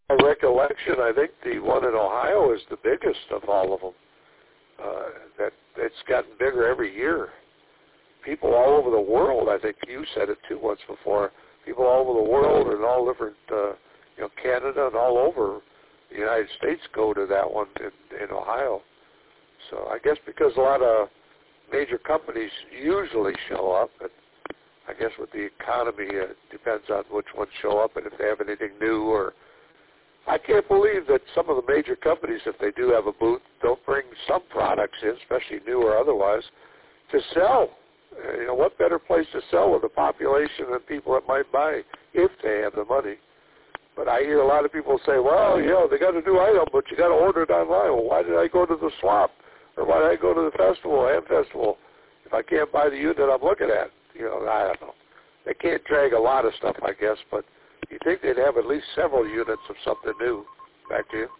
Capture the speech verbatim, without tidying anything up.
my recollection, I think the one in Ohio is the biggest of all of them. Uh, that it's gotten bigger every year. People all over the world, I think you said it too once before, people all over the world and all different, uh, you know, Canada and all over the United States go to that one in, in Ohio. So I guess because a lot of major companies usually show up, and I guess with the economy, it depends on which ones show up and if they have anything new. Or I can't believe that some of the major companies, if they do have a booth, don't bring some products in, especially new or otherwise, to sell. You know, what better place to sell with the population and people that might buy if they have the money? But I hear a lot of people say, well, you know, they got a new item, but you got to order it online. Well, why did I go to the swap? Or why did I go to the festival, Ham Festival, if I can't buy the unit I'm looking at? You know, I don't know. They can't drag a lot of stuff, I guess, but you think they'd have at least several units of something new. Back to you.